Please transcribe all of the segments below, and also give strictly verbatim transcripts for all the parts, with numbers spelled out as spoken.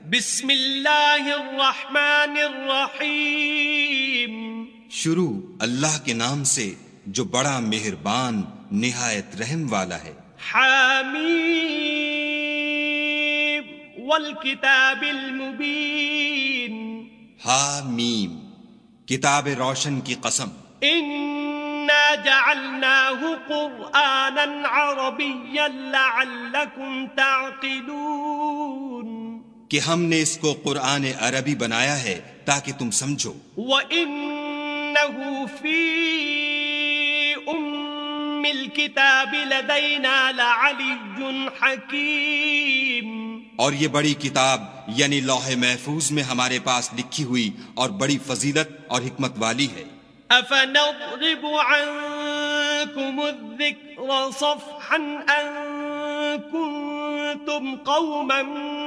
بسم اللہ الرحمن الرحیم. شروع اللہ کے نام سے جو بڑا مہربان نہایت رحم والا ہے. حامیم والکتاب المبین. حامیم کتاب روشن کی قسم. انا جعلناہ قرآنا عربیا لعلکم تعقلون. کہ ہم نے اس کو قرآن عربی بنایا ہے تاکہ تم سمجھو. وَإِنَّهُ فِي أُمِّ الْكِتَابِ لَدَيْنَا لَعَلِيٌّ حَكِيمٌ. اور یہ بڑی کتاب یعنی لوح محفوظ میں ہمارے پاس لکھی ہوئی اور بڑی فضیلت اور حکمت والی ہے. أَفَنَضْرِبُ عَنكُمُ الذِّكْرَ صَفْحًا أَن كُنتُمْ قَوْمًا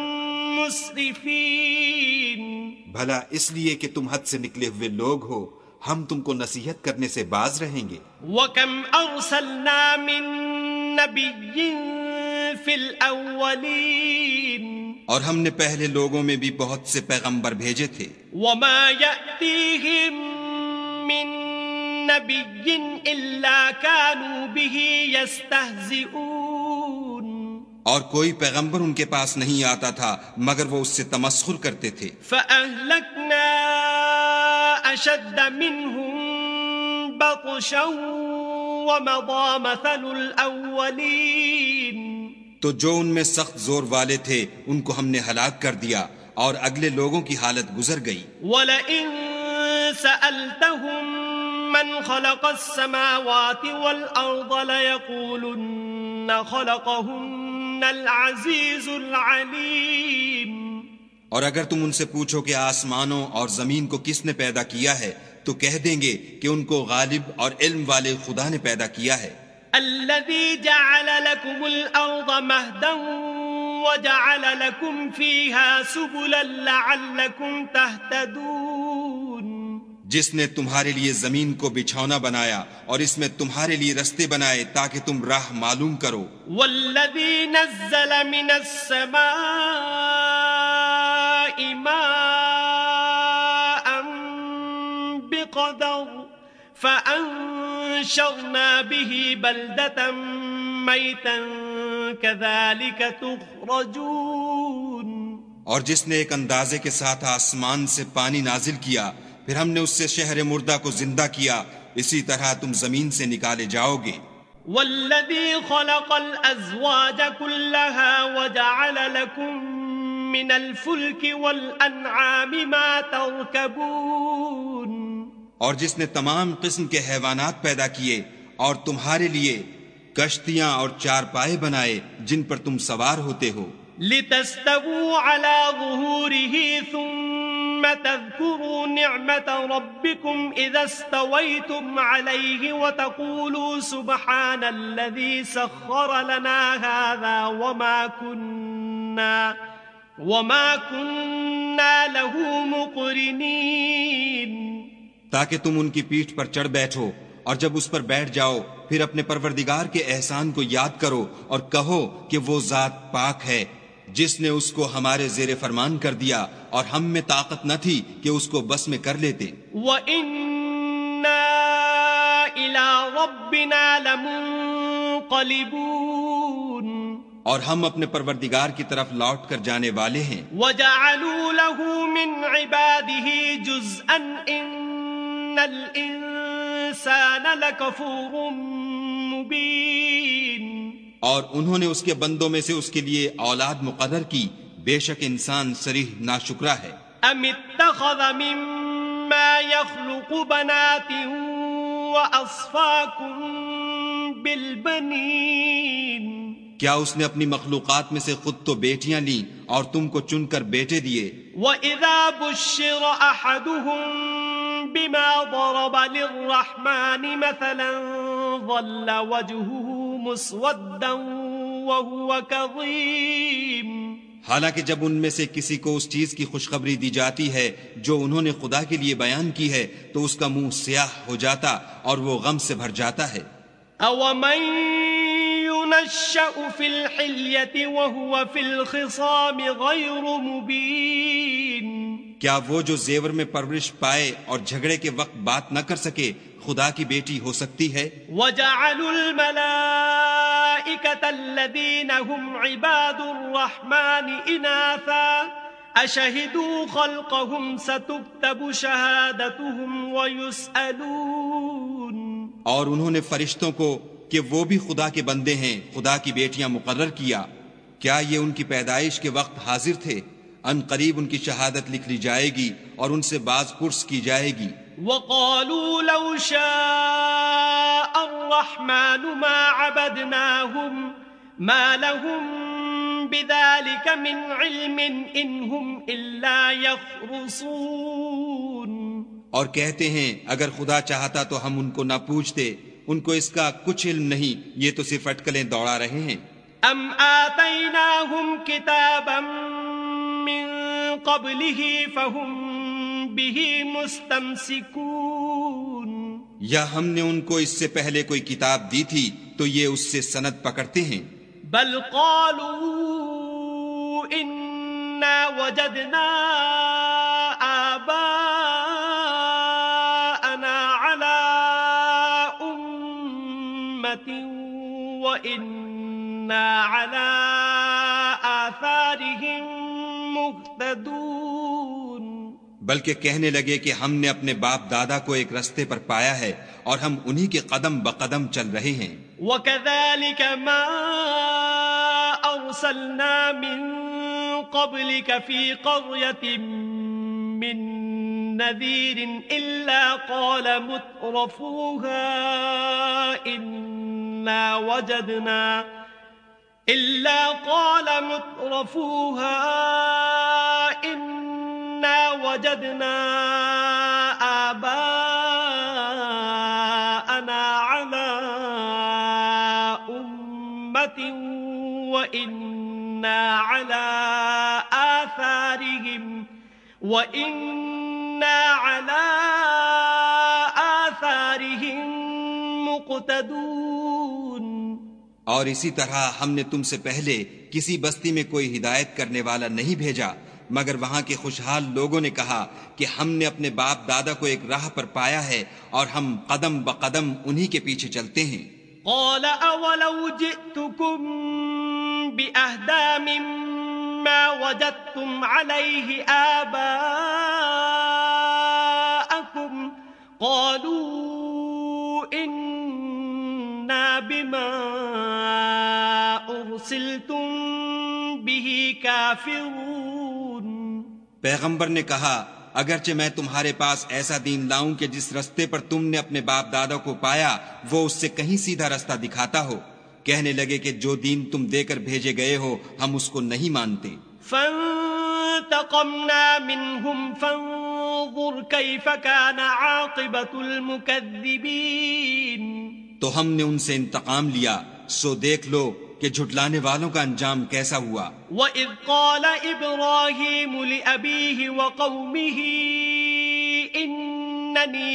مسرفین. بھلا اس لیے کہ تم حد سے نکلے ہوئے لوگ ہو ہم تم کو نصیحت کرنے سے باز رہیں گے. وَكَمْ أَرْسَلْنَا مِن نَبِيٍّ فِي الْأَوَّلِينَ. اور ہم نے پہلے لوگوں میں بھی بہت سے پیغمبر بھیجے تھے. وَمَا يَأْتِيهِم مِّن نَبِيٍّ إِلَّا كَانُوا بِهِ يَسْتَهْزِئُونَ. اور کوئی پیغمبر ان کے پاس نہیں آتا تھا مگر وہ اس سے تمسخر کرتے تھے. فَأَهْلَكْنَا أَشَدَّ مِنْهُمْ بَطْشًا وَمَضَى مَثَلُ الْأَوَّلِينَ. تو جو ان میں سخت زور والے تھے ان کو ہم نے ہلاک کر دیا اور اگلے لوگوں کی حالت گزر گئی. وَلَئِن سَأَلْتَهُم مَّنْ خَلَقَ السَّمَاوَاتِ وَالْأَرْضَ لَيَقُولُنَّ خَلَقَهُنَّ العزیز العلیم. اور اگر تم ان سے پوچھو کہ آسمانوں اور زمین کو کس نے پیدا کیا ہے تو کہہ دیں گے کہ ان کو غالب اور علم والے خدا نے پیدا کیا ہے. الذی جعل لکم الارض مہدا وجعل لکم فیہا سبلا لعلکم تہتدون. جس نے تمہارے لیے زمین کو بچھونا بنایا اور اس میں تمہارے لیے رستے بنائے تاکہ تم راہ معلوم کرو. والذی نزل من السماء ماء بقدر فأنشرنا به بلدة میتا كذلك تخرجون. اور جس نے ایک اندازے کے ساتھ آسمان سے پانی نازل کیا پھر ہم نے اس سے شہر مردہ کو زندہ کیا اسی طرح تم زمین سے نکالے جاؤ گے. والذی خلق الازواج كلها وجعل لكم من الفلك والانعام ما تركبون. اور جس نے تمام قسم کے حیوانات پیدا کیے اور تمہارے لیے کشتیاں اور چارپائے بنائے جن پر تم سوار ہوتے ہو. لتستووا على ظهوره ثم تذكروا نعمة ربكم إذا استويتم عليه وتقولوا سبحان الذي سخر لنا هذا وما كنا وما كنا له مقرنين. تاکہ تم ان کی پیٹھ پر چڑھ بیٹھو اور جب اس پر بیٹھ جاؤ پھر اپنے پروردگار کے احسان کو یاد کرو اور کہو کہ وہ ذات پاک ہے جس نے اس کو ہمارے زیر فرمان کر دیا اور ہم میں طاقت نہ تھی کہ اس کو بس میں کر لیتے. وَإِنَّا إِلَىٰ رَبِّنَا لَمُنقَلِبُونَ. اور ہم اپنے پروردگار کی طرف لوٹ کر جانے والے ہیں. وَجَعَلُوا لَهُ مِنْ عِبَادِهِ جُزْءًا إِنَّ الْإِنسَانَ لَكَفُورٌ مُبِينٌ. اور انہوں نے اس کے بندوں میں سے اس کے لیے اولاد مقرر کی بے شک انسان صریح ناشکرا ہے. ام اتخذ مما يخلق بنات واصفاكم بالبنين. کیا اس نے اپنی مخلوقات میں سے خود تو بیٹیاں لیں اور تم کو چن کر بیٹے دیے. وَإِذَا بُشِّرَ أَحَدُهُم بِمَا ضَرَبَ لِلرَّحْمَنِ مَثَلًا ظَلَّ وَجْهُهُ مُسْوَدًّا وَهُوَ كَظِيمٌ. حالانکہ جب ان میں سے کسی کو اس چیز کی خوشخبری دی جاتی ہے جو انہوں نے خدا کے لیے بیان کی ہے تو اس کا منہ سیاہ ہو جاتا اور وہ غم سے بھر جاتا ہے. أَوَمَن ينشأ في الحلية وهو في الخصام غير مبين کیا وہ جو زیور میں پرورش پائے اور جھگڑے کے وقت بات نہ کر سکے خدا کی بیٹی ہو سکتی ہے؟ وَجَعَلُوا الْمَلَائِكَةَ الَّذِينَ هُمْ عِبَادُ الرَّحْمَنِ إِنَاثًا أَشَهِدُوا خَلْقَهُمْ سَتُكْتَبُ شَهَادَتُهُمْ وَيُسْأَلُونَ اور انہوں نے فرشتوں کو کہ وہ بھی خدا کے بندے ہیں خدا کی بیٹیاں مقرر کیا، کیا یہ ان کی پیدائش کے وقت حاضر تھے؟ ان قریب ان کی شہادت لکھ لی جائے گی اور ان سے باز پرس کی جائے گی۔ وَقَالُوا لَوْ شَاءَ الرَّحْمَنُ مَا عَبَدْنَاهُمْ مَا لَهُمْ بِذَلِكَ مِنْ عِلْمٍ إِنْ هُمْ إِلَّا يَخْرُصُونَ اور کہتے ہیں اگر خدا چاہتا تو ہم ان کو نہ پوچھتے، ان کو اس کا کچھ علم نہیں، یہ تو صرف اٹکلیں دوڑا رہے ہیں۔ ام آتیناہم کتابا من قبلہ فہم بہ مستمسکون یا ہم نے ان کو اس سے پہلے کوئی کتاب دی تھی تو یہ اس سے سند پکڑتے ہیں۔ بل قالوا انا وجدنا آباءنا على امة وإنا على آثارهم مهتدون بلکہ کہنے لگے کہ ہم نے اپنے باپ دادا کو ایک رستے پر پایا ہے اور ہم انہی کے قدم بقدم چل رہے ہیں۔ وَكَذَلِكَ مَا أَرْسَلْنَا مِن قَبْلِكَ فِي قَرْيَةٍ مِّن نَّذِيرٍ إِلَّا قَالَ مُتْرَفُوهَا إِنَّا وَجَدْنَا إِلَّا قَالَ مُتْرَفُوهَا إِنَّا وَجَدْنَا آبَاءَنَا عَلَىٰ أُمَّةٍ وَإِنَّا عَلَىٰ آثَارِهِمْ وَإِنَّا عَلَىٰ آثَارِهِمْ مُقْتَدُونَ اور اسی طرح ہم نے تم سے پہلے کسی بستی میں کوئی ہدایت کرنے والا نہیں بھیجا مگر وہاں کے خوشحال لوگوں نے کہا کہ ہم نے اپنے باپ دادا کو ایک راہ پر پایا ہے اور ہم قدم بقدم انہی کے پیچھے چلتے ہیں۔ قال اولو جئتكم بأهدى مما وجدتم عليه آباءكم قالوا إنا بما أرسلتم به كافرون پیغمبر نے کہا اگرچہ میں تمہارے پاس ایسا دین لاؤں کہ جس رستے پر تم نے اپنے باپ دادا کو پایا وہ اس سے کہیں سیدھا رستہ دکھاتا ہو، کہنے لگے کہ جو دین تم دے کر بھیجے گئے ہو ہم اس کو نہیں مانتے۔ فانتقمنا منهم فانظر كيف كان عاقبة المكذبين تو ہم نے ان سے انتقام لیا، سو دیکھ لو کہ جھٹلانے والوں کا انجام کیسا ہوا۔ وَإِذْ قَالَ إِبْرَاهِيمُ لِأَبِيهِ وَقَوْمِهِ إِنَّنِي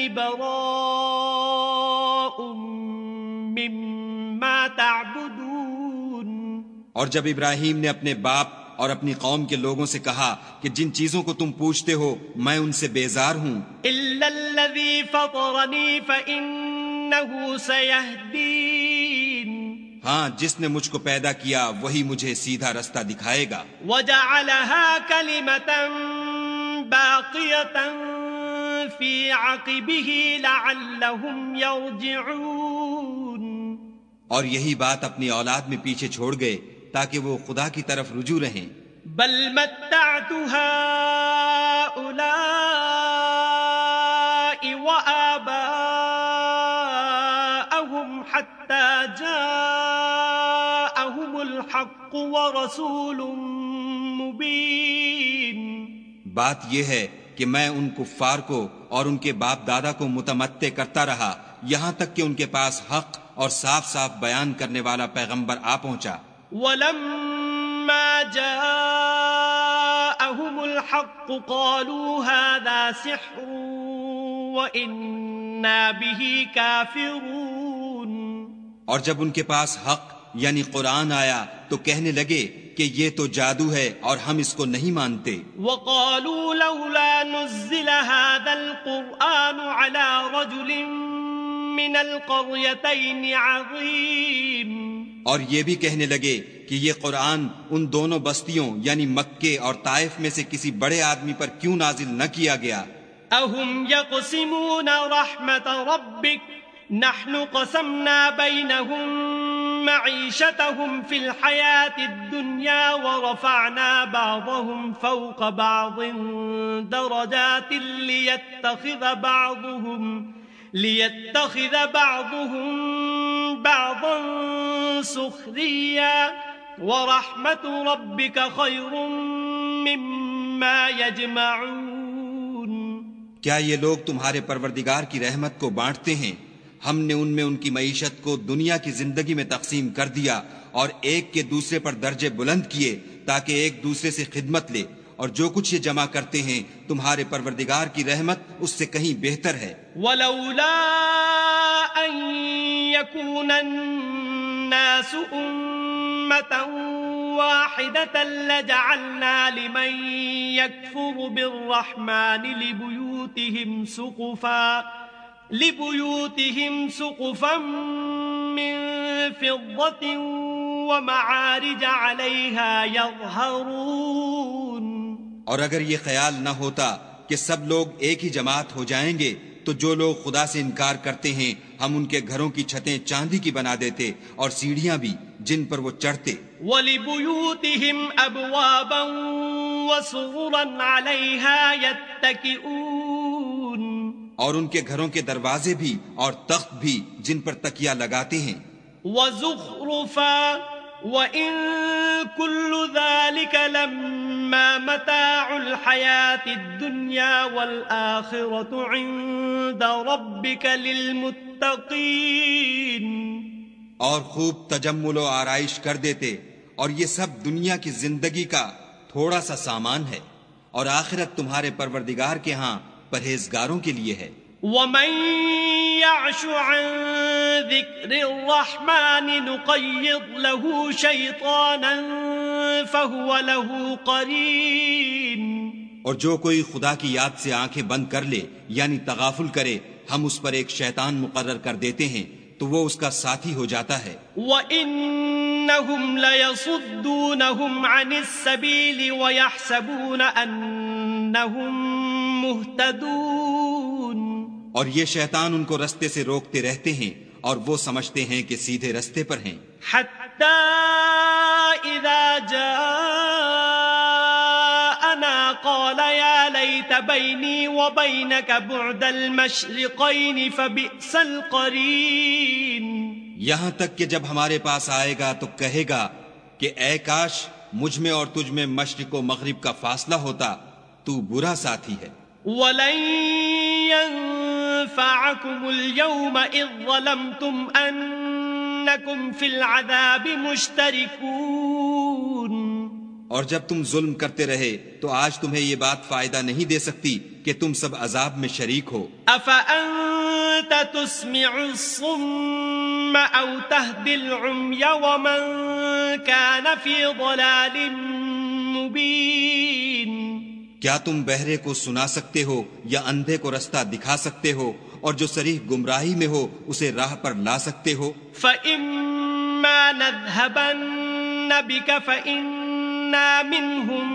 بَرَاءٌ مِّمَّا تَعْبُدُونَ اور جب ابراہیم نے اپنے باپ اور اپنی قوم کے لوگوں سے کہا کہ جن چیزوں کو تم پوچھتے ہو میں ان سے بیزار ہوں، إِلَّا الَّذِي فَطَرَنِي فَإِنَّهُ سَيَهْدِينِ ہاں جس نے مجھ کو پیدا کیا وہی مجھے سیدھا رستہ دکھائے گا۔ وَجَعَلَهَا كَلِمَةً بَاقِيَةً فِي عَقِبِهِ لَعَلَّهُمْ يَرْجِعُونَ اور یہی بات اپنی اولاد میں پیچھے چھوڑ گئے تاکہ وہ خدا کی طرف رجوع رہیں۔ بل متعت هؤلاء وآباءهم حتى جاءهم الحق ورسول مبين بات یہ ہے کہ میں ان کفار کو اور ان کے باپ دادا کو متمتع کرتا رہا یہاں تک کہ ان کے پاس حق اور صاف صاف بیان کرنے والا پیغمبر آ پہنچا۔ وَلَمَّا جَاءَهُمُ الْحَقُّ قَالُوا هَذَا سِحْرٌ وَإِنَّا بِهِ كَافِرُونَ اور جب ان کے پاس حق یعنی قرآن آیا تو کہنے لگے کہ یہ تو جادو ہے اور ہم اس کو نہیں مانتے. وقالوا لولا نزل هذا القرآن على رجل من القريتين عظيم. اور یہ بھی کہنے لگے کہ یہ قرآن ان دونوں بستیوں یعنی مکے اور طائف میں سے کسی بڑے آدمی پر کیوں نازل نہ کیا گیا. اهم يقسمون رحمت ربك نحن قسمنا بينهم معيشتهم في الحياة الدنيا ورفعنا بعضهم فوق بعض درجات ليتخذ بعضهم ليتخذ بعضهم بعضا سخريا ورحمة ربك خير مما يجمعون. کیا یہ لوگ تمہارے پروردگار کی رحمت کو بانٹتے ہیں؟ ہم نے ان میں ان کی معیشت کو دنیا کی زندگی میں تقسیم کر دیا اور ایک کے دوسرے پر درجے بلند کیے تاکہ ایک دوسرے سے خدمت لے، اور جو کچھ یہ جمع کرتے ہیں تمہارے پروردگار کی رحمت اس سے کہیں بہتر ہے. وَلَوْلَا أَن يَكُونَ النَّاسُ أُمَّةً واحدة لجعلنا لمن يكفر بالرحمن لبيوتهم سقفا لبيوتهم سقفا من فضة ومعارج عليها يظهرون. اور اگر یہ خیال نہ ہوتا کہ سب لوگ ایک ہی جماعت ہو جائیں گے تو جو لوگ خدا سے انکار کرتے ہیں ہم ان کے گھروں کی چھتیں چاندی کی بنا دیتے اور سیڑھیاں بھی جن پر وہ چڑھتے. وَلِبُيُوتِهِمْ أَبْوَابًا وَسُرُرًا عَلَيْهَا يَتَّكِئُونَ. اور ان کے گھروں کے دروازے بھی اور تخت بھی جن پر تکیہ لگاتے ہیں. وَزُخْرُفًا وَإِن كُلُّ ذَلِكَ لَمَّا مَتَاعُ الْحَيَاةِ الدُّنْيَا وَالْآخِرَةُ عِندَ رَبِّكَ لِلْمُتَّقِينَ. اور خوب تجمل و آرائش کر دیتے، اور یہ سب دنیا کی زندگی کا تھوڑا سا سامان ہے، اور آخرت تمہارے پروردگار کے ہاں پرہیزگاروں کے لیے ہے. وَمَن يَعْشُ عَن ذِكْرِ الرَّحْمَنِ نُقَيِّضْ لَهُ شَيْطَانًا فَهُوَ لَهُ قَرِينٌ. اور جو کوئی خدا کی یاد سے آنکھیں بند کر لے یعنی تغافل کرے ہم اس پر ایک شیطان مقرر کر دیتے ہیں تو وہ اس کا ساتھی ہو جاتا ہے. وَإِنَّهُمْ لَيَصُدُّونَهُمْ عَنِ السَّبِيلِ وَيَحْسَبُونَ أَنَّهُمْ مُهْتَدُونَ. اور یہ شیطان ان کو رستے سے روکتے رہتے ہیں اور وہ سمجھتے ہیں کہ سیدھے رستے پر ہیں. حَتَّى إِذَا جَاءَنَا قَالَ يَا لَيْتَ بَيْنِي وَبَيْنَكَ بُعْدَ الْمَشْرِقَيْنِ فَبِئْسَ الْقَرِينُ. یہاں تک کہ جب ہمارے پاس آئے گا تو کہے گا کہ اے کاش مجھ میں اور تجھ میں مشرق و مغرب کا فاصلہ ہوتا، تو برا ساتھی ہے. وَلَن يَنفَعَكُمُ الْيَوْمَ إِذ ظَّلَمْتُمْ أَنَّكُمْ فِي الْعَذَابِ مُشْتَرِكُونَ. اور جب تم ظلم کرتے رہے تو آج تمہیں یہ بات فائدہ نہیں دے سکتی کہ تم سب عذاب میں شریک ہو. أَفَأَنْتَ تُسْمِعُ الصُّمَّ أَوْ تَهْدِي الْعُمْيَ وَمَنْ كَانَ فِي ضَلَالٍ مُبِينٍ. کیا تم بہرے کو سنا سکتے ہو یا اندھے کو رستہ دکھا سکتے ہو اور جو صریح گمراہی میں ہو اسے راہ پر لا سکتے ہو؟ فَإِمَّا نَذْهَبَنَّ بِكَ فَإِنَّا مِنْهُمْ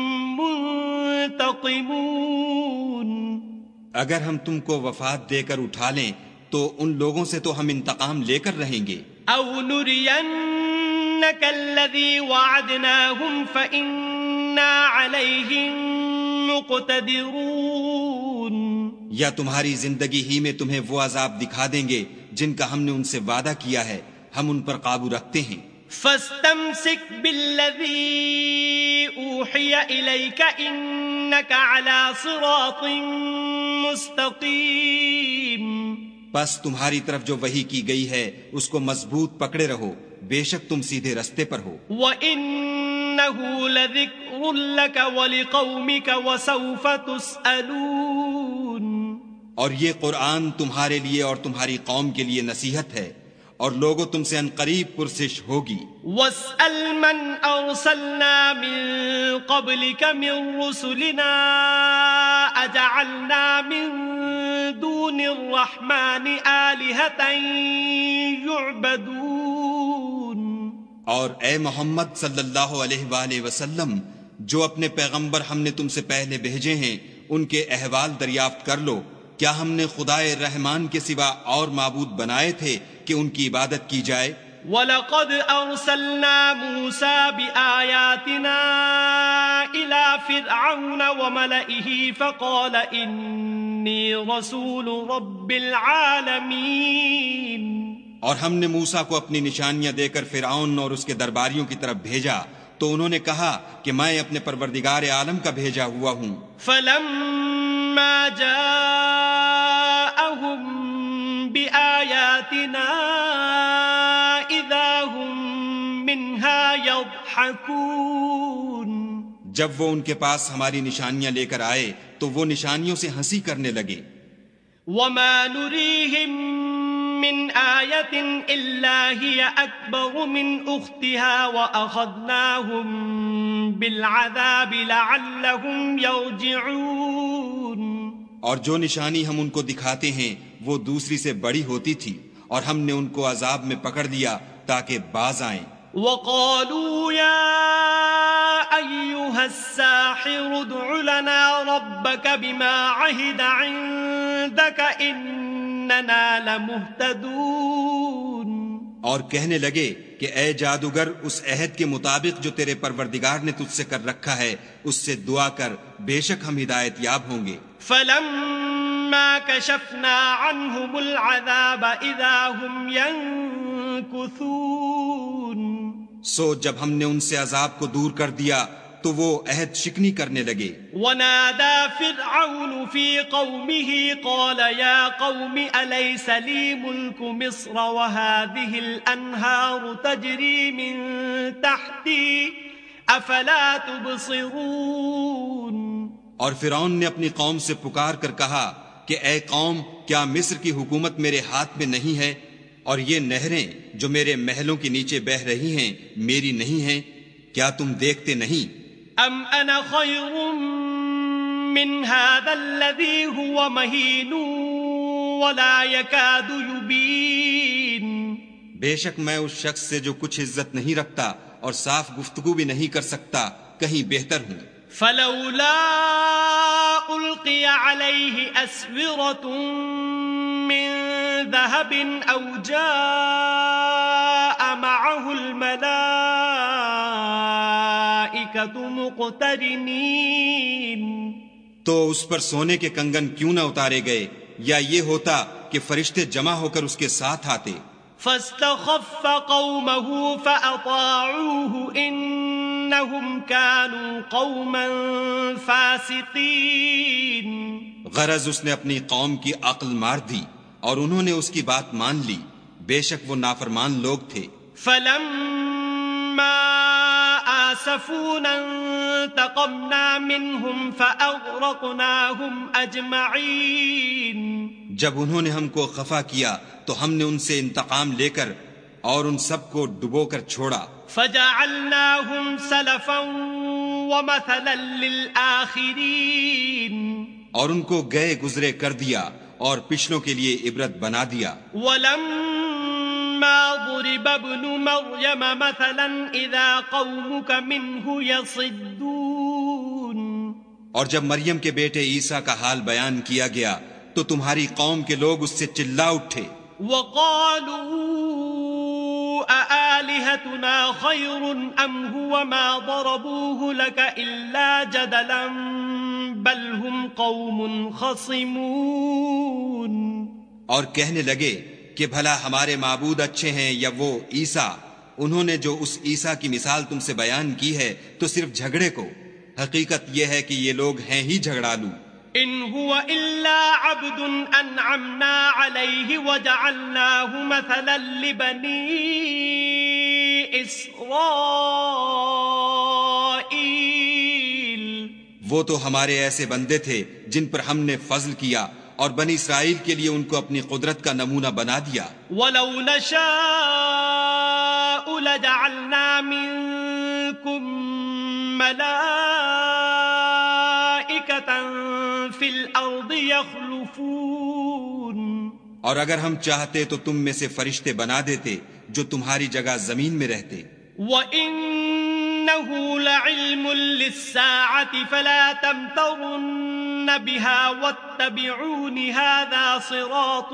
مُنْتَقِمُونَ. اگر ہم تم کو وفات دے کر اٹھا لیں تو ان لوگوں سے تو ہم انتقام لے کر رہیں گے. أَوْ نُرِيَنَّكَ الَّذِي وَعَدْنَاهُمْ فَإِنَّا عَلَيْهِمْ مُقْتَدِرُونَ. یا تمہاری زندگی ہی میں تمہیں وہ عذاب دکھا دیں گے جن کا ہم نے ان سے وعدہ کیا ہے، ہم ان پر قابو رکھتے ہیں. فَاسْتَمْسِكْ بِالَّذِي أُوحِيَ إِلَيْكَ إِنَّكَ عَلَى صِرَاطٍ مُسْتَقِيمٍ. پس تمہاری طرف جو وحی کی گئی ہے اس کو مضبوط پکڑے رہو، بے شک تم سیدھے رستے پر ہو. وَإِنَّهُ لَذِكْرٌ لَكَ وَلِقَوْمِكَ وَسَوْفَ تُسْأَلُونَ. اور یہ قرآن تمہارے لیے اور تمہاری قوم کے لیے نصیحت ہے، اور لوگوں تم سے عنقریب پرسش ہوگی۔ واسأل من أرسلنا من قبلك من رسلنا أجعلنا من دون الرحمن آلهة يعبدون۔ اور اے محمد صلی اللہ علیہ وآلہ وسلم، جو اپنے پیغمبر ہم نے تم سے پہلے بھیجے ہیں ان کے احوال دریافت کر لو، کیا ہم نے خدائے رحمان کے سوا اور معبود بنائے تھے کہ ان کی عبادت کی جائے؟ وَلَقَدْ أَرْسَلْنَا مُوسَى بِآيَاتِنَا إِلَى فِرْعَوْنَ وَمَلَئِهِ فَقَالَ إِنِّي رَسُولُ رَبِّ الْعَالَمِينَ۔ اور ہم نے موسیٰ کو اپنی نشانیاں دے کر فرعون اور اس کے درباریوں کی طرف بھیجا تو انہوں نے کہا کہ میں اپنے پروردگار عالم کا بھیجا ہوا ہوں۔ فَلَمَّا جَاءَهُم بِآيَاتِنَا إِذَا هُم مِّنْهَا يَضْحَكُونَ۔ جب وہ ان کے پاس ہماری نشانیاں لے کر آئے تو وہ نشانیوں سے ہنسی کرنے لگے۔ وَمَا نُرِيهِم مِّنْ آيَةٍ إِلَّا هِيَ أَكْبَرُ مِنْ أُخْتِهَا وَأَخَذْنَاهُم بِالْعَذَابِ لَعَلَّهُمْ يَرْجِعُونَ۔ اور جو نشانی ہم ان کو دکھاتے ہیں وہ دوسری سے بڑی ہوتی تھی، اور ہم نے ان کو عذاب میں پکڑ لیا تاکہ باز آئیں۔ وَقَالُوا يَا أَيُّهَا السَّاحِرُ ادْعُ لَنَا رَبَّكَ بِمَا عَهِدَ عِندَكَ إِنَّنَا لَمُهْتَدُونَ۔ اور کہنے لگے کہ اے جادوگر، اس عہد کے مطابق جو تیرے پروردگار نے تجھ سے کر رکھا ہے اس سے دعا کر، بے شک ہم ہدایت یاب ہوں گے۔ فَلَمَّا كَشَفْنَا عَنْهُمُ الْعَذَابَ إِذَا هُمْ يَنكُثُونَ۔ سو جب ہم نے ان سے عذاب کو دور کر دیا تو وہ عہد شکنی کرنے لگے۔ وَنَادَى فِرْعَوْنُ فِي قَوْمِهِ قَالَ يَا قَوْمِ أَلَيْسَ لِي مُلْكُ مِصْرَ وَهَٰذِهِ الْأَنْهَارُ تَجْرِي مِن تَحْتِي أَفَلَا تُبْصِرُونَ۔ اور فرعون نے اپنی قوم سے پکار کر کہا کہ اے قوم، کیا مصر کی حکومت میرے ہاتھ میں نہیں ہے، اور یہ نہریں جو میرے محلوں کے نیچے بہہ رہی ہیں میری نہیں ہیں؟ کیا تم دیکھتے نہیں؟ ام انا خیر من هذا الذي هو مهين ولا يكاد يبين۔ بے شک میں اس شخص سے جو کچھ عزت نہیں رکھتا اور صاف گفتگو بھی نہیں کر سکتا کہیں بہتر ہوں۔ فلولا القي عليه اسورة من ذهب او جاء معه الملائكة مقترنين۔ تو اس پر سونے کے کنگن کیوں نہ اتارے گئے، یا یہ ہوتا کہ فرشتے جمع ہو کر اس کے ساتھ آتے۔ فاستخف قومه فأطاعوه إنهم كانوا قوما فاسقين۔ غرض اس نے اپنی قوم کی عقل مار دی اور انہوں نے اس کی بات مان لی، بے شک وہ نافرمان لوگ تھے۔ فلما آسفونا انتقمنا منهم فأغرقناهم أجمعين۔ جب انہوں نے ہم کو خفا کیا تو ہم نے ان سے انتقام لے کر اور ان سب کو ڈبو کر چھوڑا۔ فجعلناهم سلفا ومثلا للآخرين۔ اور ان کو گئے گزرے کر دیا اور پچھلوں کے لیے عبرت بنا دیا۔ وَلَمَّا ضُرِبَ ابْنُ مَرْيَمَ مَثَلًا إِذَا قَوْمُكَ مِنْهُ يَصِدُّونَ۔ اور جب مریم کے بیٹے عیسیٰ کا حال بیان کیا گیا تو تمہاری قوم کے لوگ اس سے چلا اٹھے۔ وَقَالُوا أَآلِهَتُنَا خَيْرٌ أَمْ هُوَ مَا ضَرَبُوهُ لَكَ إِلَّا جَدَلًا بَلْ هُمْ قَوْمٌ خَصِمُونَ۔ اور کہنے لگے کہ بھلا ہمارے معبود اچھے ہیں یا وہ عیسیٰ؟ انہوں نے جو اس عیسیٰ کی مثال تم سے بیان کی ہے تو صرف جھگڑے کو، حقیقت یہ ہے کہ یہ لوگ ہیں ہی جھگڑالو۔ ان هو الا عبد انعمنا عليه وجعلناه مثلا لبني اسرائيل۔ وہ تو ہمارے ایسے بندے تھے جن پر ہم نے فضل کیا اور بنی اسرائیل کے لیے ان کو اپنی قدرت کا نمونہ بنا دیا. وَلَوْ نَشَاءُ لَجَعَلْنَا مِنكُم مَلَائِكَةً فِي الْأَرْضِ يَخْلُفُونَ. اور اگر ہم چاہتے تو تم میں سے فرشتے بنا دیتے جو تمہاری جگہ زمین میں رہتے. وَإِنَّهُ لَعِلْمٌ لِلسَّاعَةِ فَلَا تَمْتَرُنَّ بِهَا وَاتَّبِعُونِ هَذَا صِرَاطٌ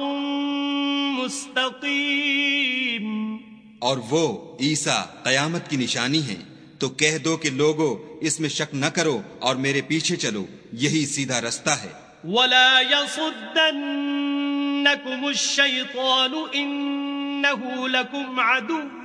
مُسْتَقِيمٌ. اور وہ عیسیٰ قیامت کی نشانی ہیں، تو کہہ دو کہ لوگو اس میں شک نہ کرو اور میرے پیچھے چلو، یہی سیدھا رستہ ہے. وَلَا يَصُدَّنَّكُمُ الشَّيْطَانُ إِنَّهُ لَكُمْ عَدُوٌّ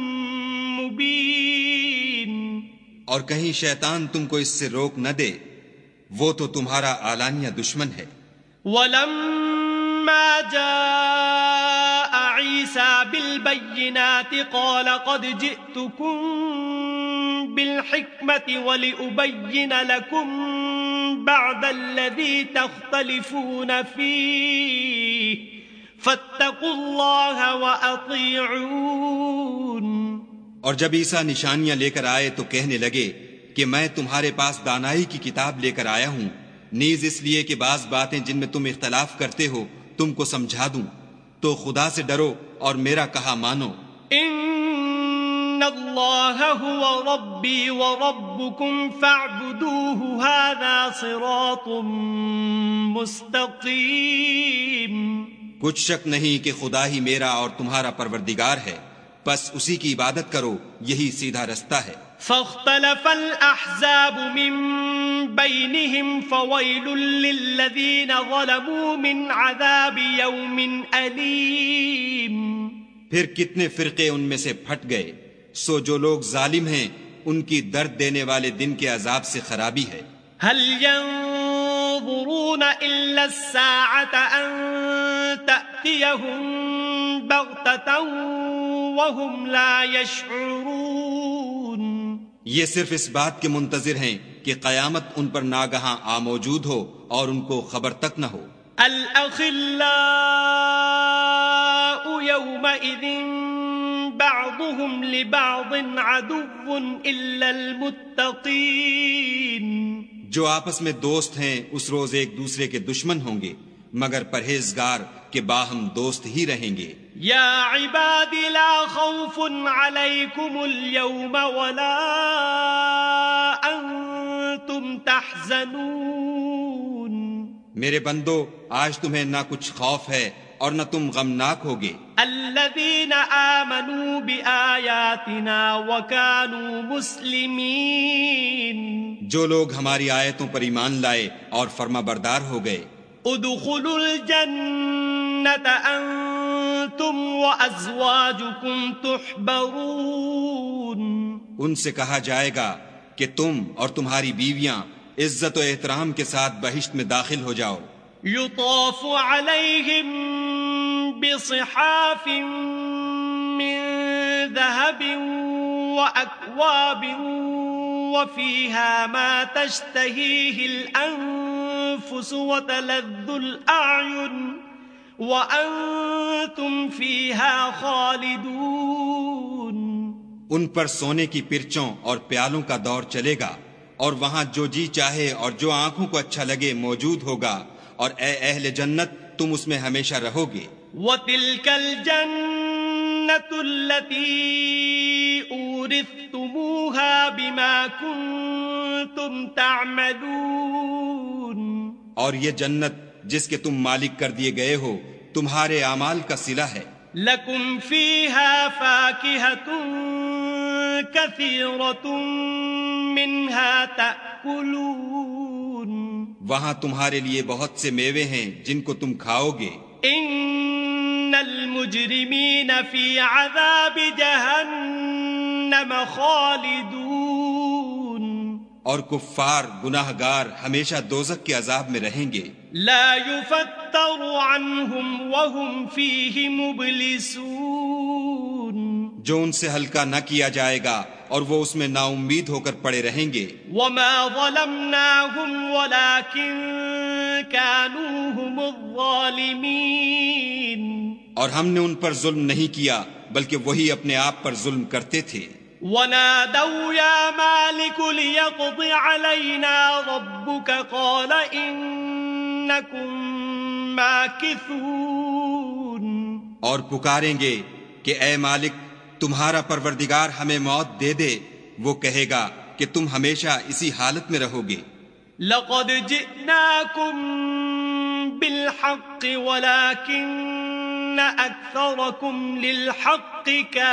مُبِينٌ. اور کہیں شیطان تم کو اس سے روک نہ دے، وہ تو تمہارا اعلانیہ دشمن ہے. وَلَمَّا جَاءَ عِيسَى بِالْبَيِّنَاتِ قَالَ قَدْ جِئْتُكُمْ بِالْحِكْمَةِ وَلِأُبَيِّنَ لَكُمْ بَعْضَ الَّذِي تَخْتَلِفُونَ فِيهِ فَاتَّقُوا اللَّهَ وَأَطِيعُونِ. اور جب عیسیٰ نشانیاں لے کر آئے تو کہنے لگے کہ میں تمہارے پاس دانائی کی کتاب لے کر آیا ہوں، نیز اس لیے کہ بعض باتیں جن میں تم اختلاف کرتے ہو تم کو سمجھا دوں، تو خدا سے ڈرو اور میرا کہا مانو. ان اللہ هو ربی وربکم فاعبدوه هذا صراط مستقیم. کچھ شک نہیں کہ خدا ہی میرا اور تمہارا پروردگار ہے، بس اسی کی عبادت کرو، یہی سیدھا رستہ ہے. فاختلف الأحزاب من بينهم فويل للذين ظلموا من عذاب يوم أليم. پھر کتنے فرقے ان میں سے پھٹ گئے، سو جو لوگ ظالم ہیں ان کی درد دینے والے دن کے عذاب سے خرابی ہے. هل ينظرون إلا الساعة أن تأتيهم بغتة وهم لا يشعرون. یہ صرف اس بات کے منتظر ہیں کہ قیامت ان پر ناگہاں آ موجود ہو اور ان کو خبر تک نہ ہو. الأخلاء يومئذ بعضهم لبعض عدو إلا المتقين. جو آپس میں دوست ہیں اس روز ایک دوسرے کے دشمن ہوں گے، مگر پرہیزگار کے باہم دوست ہی رہیں گے. یا عباد لا خوف علیکم اليوم ولا انتم تحزنون. میرے بندو آج تمہیں نہ کچھ خوف ہے اور نہ تم غمناک ہوگے. الذین آمنوا بآیاتنا وکانوا مسلمین. جو لوگ ہماری آیتوں پر ایمان لائے اور فرما بردار ہو گئے. ادخلوا الجنة انتم وازواجکم تحبرون. ان سے کہا جائے گا کہ تم اور تمہاری بیویاں عزت و احترام کے ساتھ بہشت میں داخل ہو جاؤ. یطاف علیہم بصحاف من ذهب وأكواب وفيها ما تشتهيه الأنفس وتلذ الأعين وأنتم فيها خالدون. ان پر سونے کی پرچوں اور پیالوں کا دور چلے گا، اور وہاں جو جی چاہے اور جو آنکھوں کو اچھا لگے موجود ہوگا، اور اے اہل جنت تم اس میں ہمیشہ رہو گے. وَتِلْكَ الْجَنَّةُ الَّتِي أُورِثْتُمُوهَا بِمَا كُنْتُمْ تَعْمَلُونَ. اور یہ جنت جس کے تم مالک کر دیے گئے ہو تمہارے اعمال کا صلہ ہے. لَكُمْ فِيهَا فَاكِهَةٌ كَثِيرَةٌ مِنْهَا تَأْكُلُونَ. وہاں تمہارے لیے بہت سے میوے ہیں جن کو تم کھاؤ گے. ان المجرمین فی عذاب جہنم خالدون. اور کفار گناہ گار ہمیشہ دوزخ کے عذاب میں رہیں گے. لا یفتر عنہم وهم فیہ مبلسون. جو ان سے ہلکا نہ کیا جائے گا اور وہ اس میں نا امید ہو کر پڑے رہیں گے. وما ظلمناهم ولكن كانوا هم الظالمين. اور ہم نے ان پر ظلم نہیں کیا بلکہ وہی اپنے آپ پر ظلم کرتے تھے. ونادوا يا مالك ليقض علينا ربك قال إنكم ماكثون. اور پکاریں گے کہ اے مالک تمہارا پروردگار ہمیں موت دے دے. وہ کہے گا کہ تم ہمیشہ اسی حالت میں رہو گے. لقد جئناكم بالحق ولكن أكثركم للحق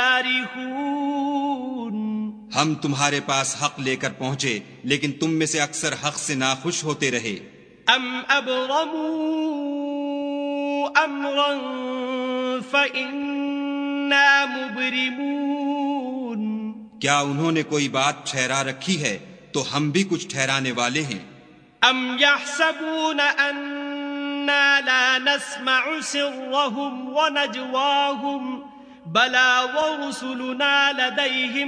كارهون. ہم تمہارے پاس حق لے کر پہنچے لیکن تم میں سے اکثر حق سے ناخوش ہوتے رہے. ام ابرموا امرا فإنا مبرمون. کیا انہوں نے کوئی بات ٹھہرا رکھی ہے تو ہم بھی کچھ ٹھہرانے والے ہیں. ام يحسبون أنا لا نسمع سرهم ونجواهم بلى ورسلنا لديهم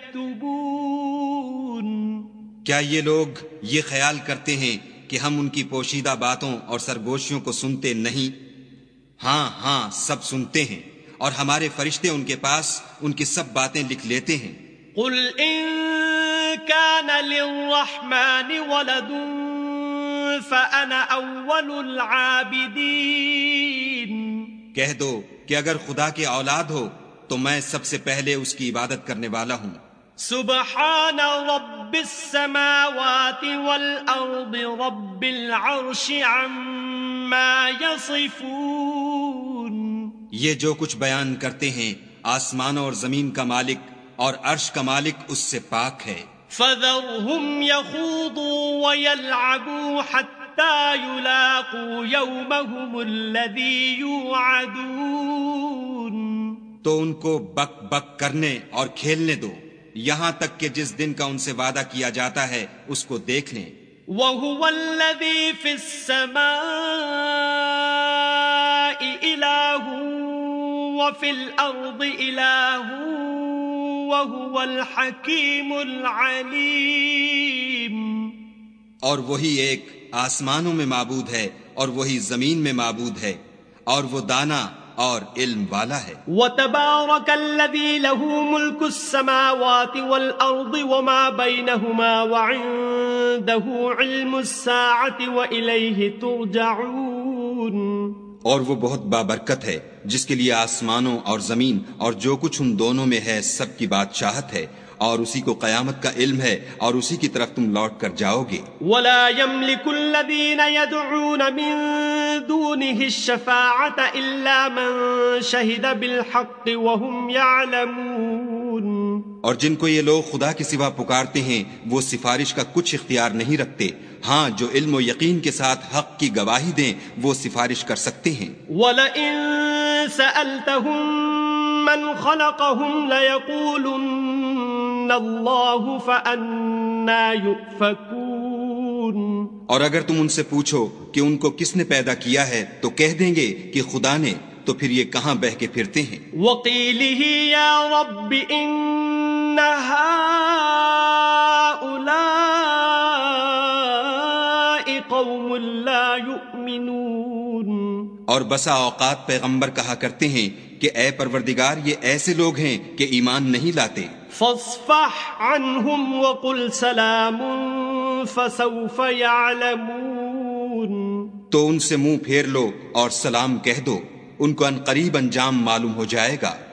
يكتبون. کیا یہ لوگ یہ خیال کرتے ہیں کہ ہم ان کی پوشیدہ باتوں اور سرگوشیوں کو سنتے نہیں؟ ہاں ہاں سب سنتے ہیں اور ہمارے فرشتے ان کے پاس ان کی سب باتیں لکھ لیتے ہیں. قل ان كان للرحمن ولد فأنا أول العابدين. کہہ دو کہ اگر خدا کی اولاد ہو تو میں سب سے پہلے اس کی عبادت کرنے والا ہوں. سبحان رب السماوات والأرض رب العرش عما يصفون. یہ جو کچھ بیان کرتے ہیں آسمانوں اور زمین کا مالک اور عرش کا مالک اس سے پاک ہے. فذرهم يخوضوا ويلعبوا حتى يلاقوا يومهم الذي يوعدون. تو ان کو بک بک کرنے اور کھیلنے دو یہاں تک کہ جس دن کا ان سے وعدہ کیا جاتا ہے اس کو دیکھ لیں. وهو الذي في السماء إله وفي الأرض إله وهو الحكيم العليم. اور وہی ایک آسمانوں میں معبود ہے اور وہی زمین میں معبود ہے اور وہ دانا اور علم والا ہے. وتبارك الذي له ملك السماوات والأرض وما بينهما وعنده علم الساعة وإليه ترجعون. اور وہ بہت بابرکت ہے جس کے لیے آسمانوں اور زمین اور جو کچھ ان دونوں میں ہے سب کی بادشاہت ہے اور اسی کو قیامت کا علم ہے اور اسی کی طرف تم لوٹ کر جاؤ گے. ولا يملك الذين يدعون من دونه الشفاعة إلا من شهد بالحق وهم يعلمون. اور جن کو یہ لوگ خدا کے سوا پکارتے ہیں وہ سفارش کا کچھ اختیار نہیں رکھتے. ہاں جو علم و یقین کے ساتھ حق کی گواہی دیں وہ سفارش کر سکتے ہیں. وَلَئِن سَأَلْتَهُم مَّنْ خَلَقَهُمْ لَيَقُولُنَّ اللَّهُ فَأَنَّىٰ يُؤْفَكُونَ. اور اگر تم ان سے پوچھو کہ ان کو کس نے پیدا کیا ہے تو کہہ دیں گے کہ خدا نے، تو پھر یہ کہاں بہ کے پھرتے ہیں. وَقِيلِهِ يَا رَبِّ إِنَّ هَٰؤُلَاءِ قَوْمٌ لَّا يُؤْمِنُونَ. اور بسا اوقات پیغمبر کہا کرتے ہیں کہ اے پروردگار یہ ایسے لوگ ہیں کہ ایمان نہیں لاتے. فاصفح عنهم وقل سلام فسوف يعلمون. تو ان سے منہ پھیر لو اور سلام کہہ دو، ان کو ان قریب انجام معلوم ہو جائے گا.